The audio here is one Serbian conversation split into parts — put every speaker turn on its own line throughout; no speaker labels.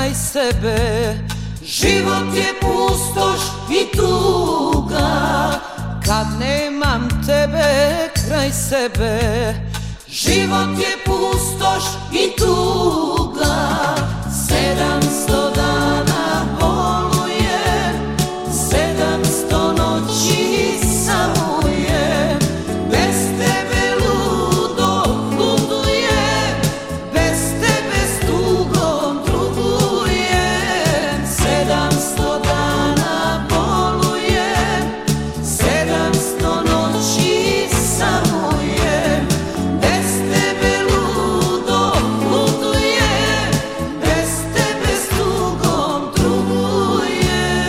kraj sebe. Život je pustoš i tuga kad nemam tebe kraj sebe. Život je pustoš i tuga, 700 dana bolujem, 700 noći samujem, bez tebe ludo ludujem, bez tebe s tugom trugujem. 700 dana bolujem, 700 noći samujem, bez tebe ludo ludujem, bez tebe s tugom trugujem.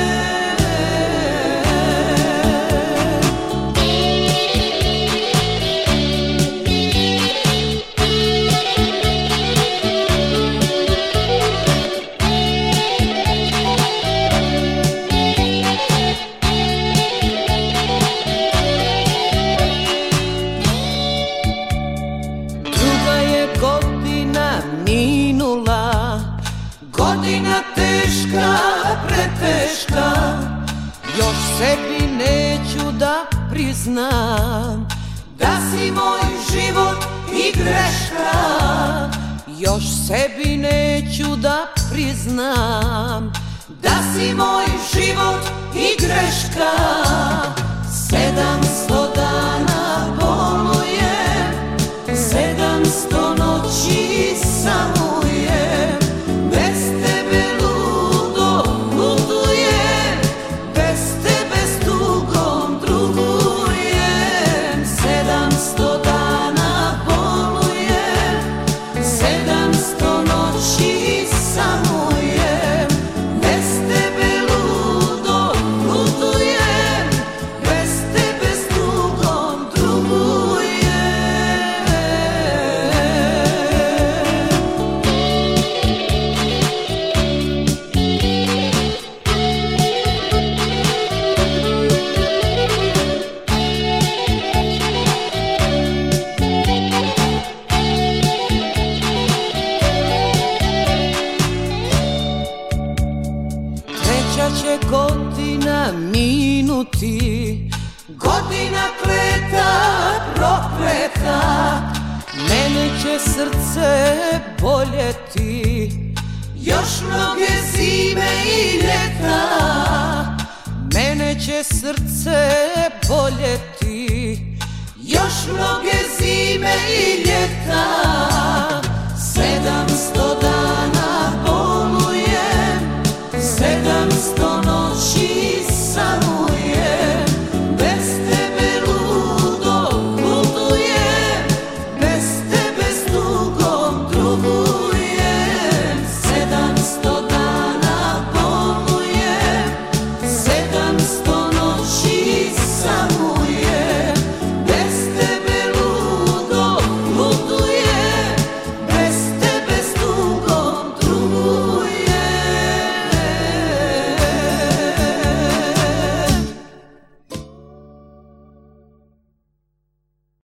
Druga je godina minula, godina teška, preteška. Još sebi neću da priznam da si moj život i greška. Još sebi neću da priznam da si moj život i greška. 700 dana bolujem, 700 noći samujem, bez tebe ludo ludujem, bez tebe s tugom drugujem. 700 dana bolujem, 700 noći samujem, bez tebe ludo ludujem, bez tebe s tugom drugujem. Treća će godina minuti, godina kleta prokleta. Mene će srce boljeti, još mnoge zime i ljeta. Mene će srce boljeti, još mnoge zime i ljeta. 700